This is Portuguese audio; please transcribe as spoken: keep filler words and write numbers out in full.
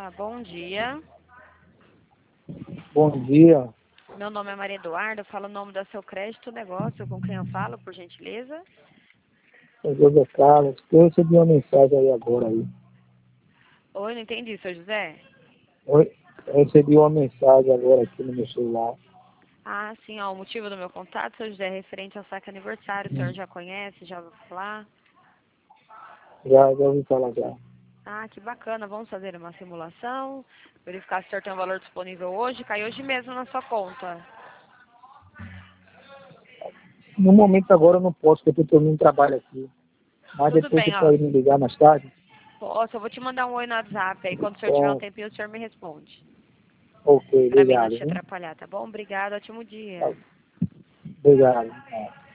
bom dia. Bom dia. Meu nome é Maria Eduarda, falo o nome do seu crédito negócio, com quem eu falo, por gentileza? Sou José Carlos. Eu recebi uma mensagem aí agora aí. Oi, não entendi, seu José. Oi, eu recebi uma mensagem agora aqui no meu celular. Ah, sim, ó, o motivo do meu contato, seu José, é referente ao saque aniversário. O senhor Hum. já conhece, já ouviu falar? Já, já ouvi falar já. Ah, que bacana, vamos fazer uma simulação, verificar se o senhor tem um valor disponível hoje, cai hoje mesmo na sua conta. No momento agora eu não posso, porque eu estou terminando um trabalho aqui. Mas Tudo depois você bem, ó. pode me ligar mais tarde? Posso, eu vou te mandar um oi no WhatsApp, aí quando o senhor tiver um Então, tempinho, o senhor me responde. ok, Pra mim não obrigado. te Viu? atrapalhar, tá bom? Obrigada, ótimo Tá, dia. obrigado.